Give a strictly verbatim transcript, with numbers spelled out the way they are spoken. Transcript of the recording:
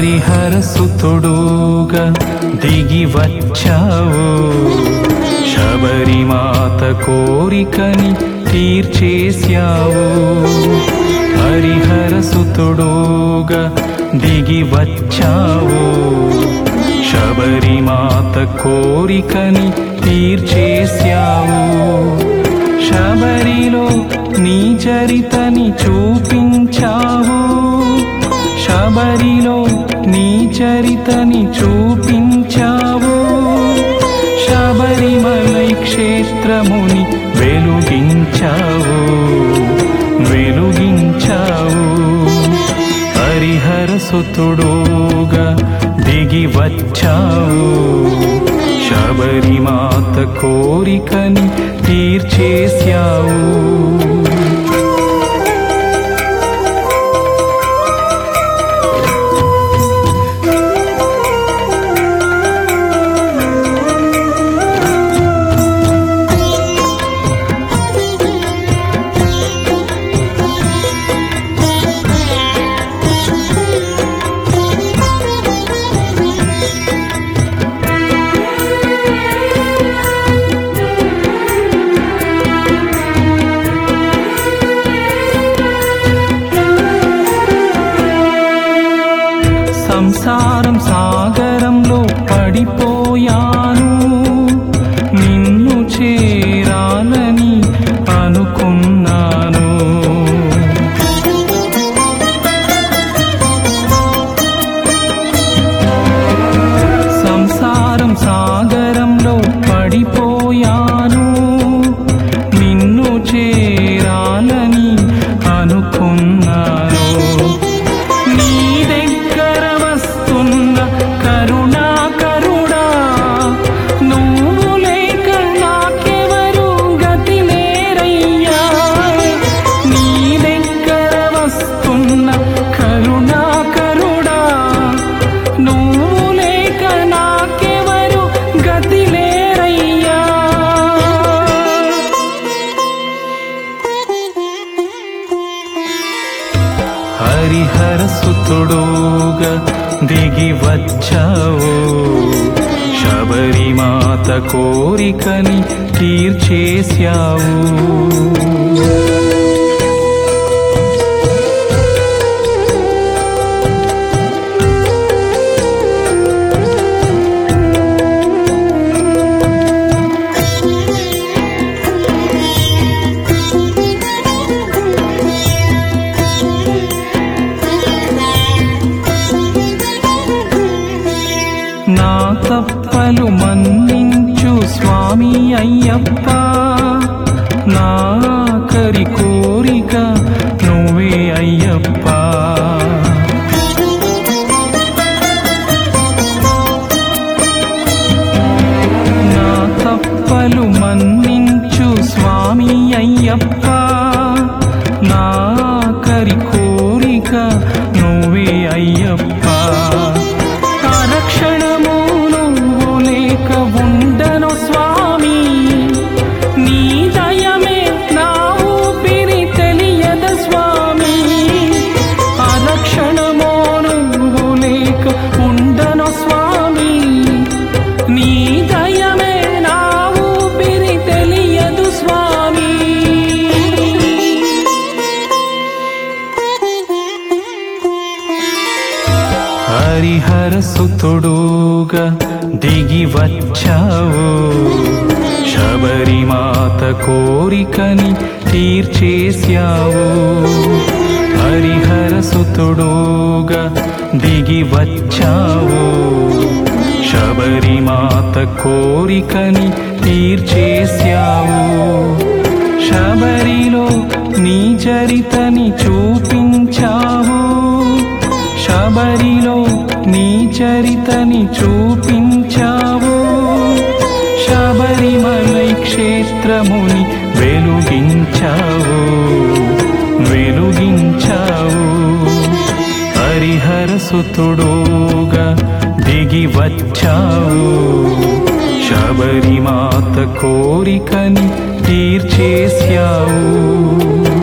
హరిహర సుతుడుగా దిగి వచ్చావు, శబరిమాత కోరికని తీర్చేశావు. హరిహర సుతుడుగా దిగి వచ్చావు, శబరిమాత కోరికని తీర్చేశావు. శబరిలో నీ చరితని చూపించావు, శబరిలో నీ చరితని చూపించావు. శబరిమలై క్షేత్రముని వెలుగించావు, వెలుగించావు. హరిహర సుతుడుగా దిగి వచ్చావు, శబరిమాత కోరికని తీర్చేశావు. సంసారం సాగరంలో పడిపోయాను, నిన్ను చేరాలని అనుకున్నాను. సంసారం సాగరంలో పడిపోయాను, నిన్ను చేరాలని అనుకున్నాను. హరిహర సుతుడుగా దిగి వచ్చావు, శబరిమాత కోరికని తీర్చేశావు. నా తప్పలు మన్నించు స్వామి అయ్యప్ప, నా ఆఖరి కోరిక నువ్వే అయ్యప్ప. నా తప్పలు మన్నించు స్వామి అయ్యప్ప, నా ఆఖరి కోరిక నువ్వే అయ్యప్ప. క్షణము నువ్వు లేక ఉండను స్వామి, నీ దయమే నా ఊపిరి తెలియద స్వామి. అరక్షణము నువ్వు లేక ఉండను స్వామి, నీ దయమే నా ఊపిరి తెలియదు స్వామి. హరిహర సుతుడుగా దిగి వచ్చావు, శబరిమాత కోరికని తీర్చేశావు. హరిహర సుతుడుగా దిగి వచ్చావు, శబరిమాత కోరికని తీర్చేశావు. శబరిలో నీ చరితని చూపించావు, శబరిలో నీ చరితని చూపించావు. శబరిమలై క్షేత్రముని వెలుగించావు, వెలుగించావు. హరిహర సుతుడుగా దిగి వచ్చావు, శబరిమాత కోరికని తీర్చేశావు.